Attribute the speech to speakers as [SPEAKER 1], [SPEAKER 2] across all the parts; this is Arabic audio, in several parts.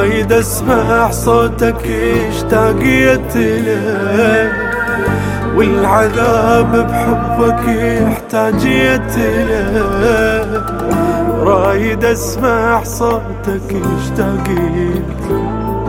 [SPEAKER 1] رايد اسمع صوتك اشتاقيت له، والعذاب بحبك احتاجيت له. رايد اسمع صوتك اشتاقيت له،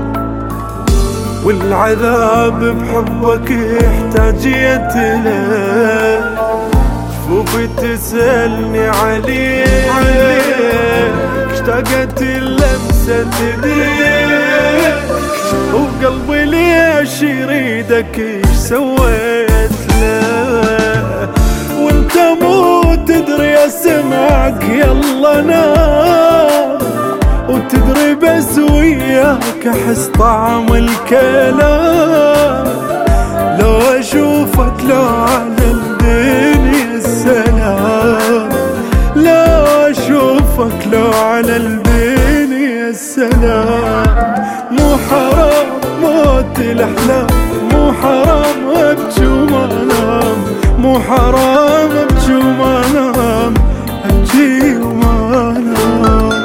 [SPEAKER 1] والعذاب بحبك احتاجيت له. شوفي تسألني عليك، اشتاقت لمسة ايديك، وقلبي ليش يريدك ايش سويت له. وانت مو تدري اسمعك يلا نام، وتدري بس وياك احس طعم الكلام. لو اشوفك لو على الدنيا السلام، لو اشوفك لو على الدنيا السلام. مو حرام موت الاحلام، مو حرام ابكي وما انام، مو حرام ابكي وما انام، ابكي وما انام.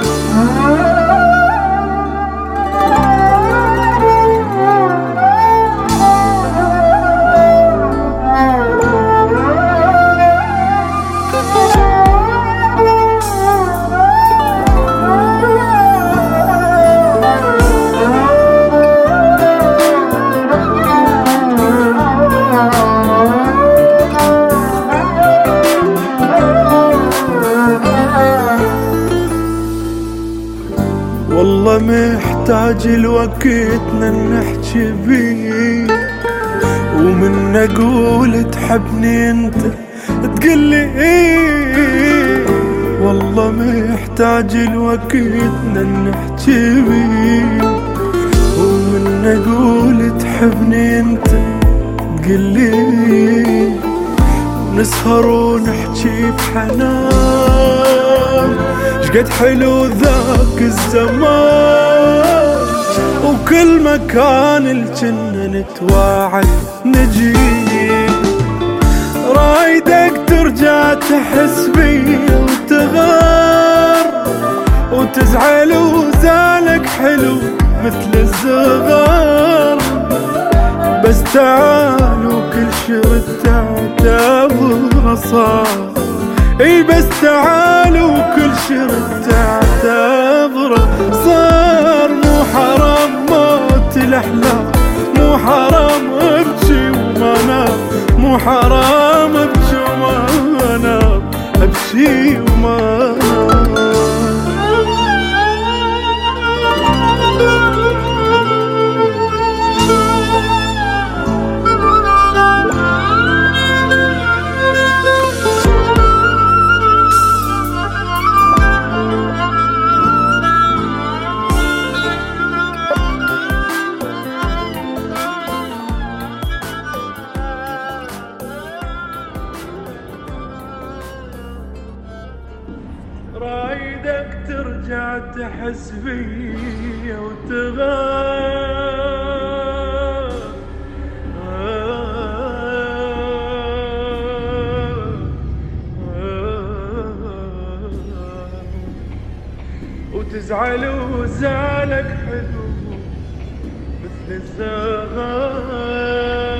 [SPEAKER 1] والله محتاج الوقتنا نحكي بيه، ومن اقول تحبني انت تقلي ايه. والله محتاج الوقتنا نحكي بيه، ومن اقول تحبني انت تقلي ايه. نسهر ونحكي بحنان شقد حلو ذاك الزمان، وكل مكان الجنة نتواعد نجيب. رايدك ترجع تحس بي وتغار، وتزعل وزعلك حلو مثل الزغار. بس تعال وكل شي تعتبر صار، اي بس تعال وكل شي تعتبره صار. مو حرام موت الاحلام، مو حرام ابكي وما انام، مو حرام ابكي وما انام، ابكي وما انام. رايدك ترجع تحس بي وتغار، وتزعل وزعلك حلو مثل الزغار.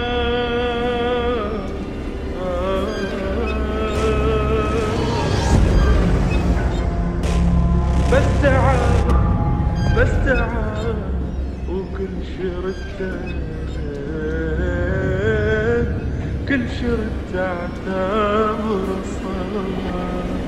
[SPEAKER 1] بس تعال بس تعال وكل شرتك كل شرت تعتبر صار.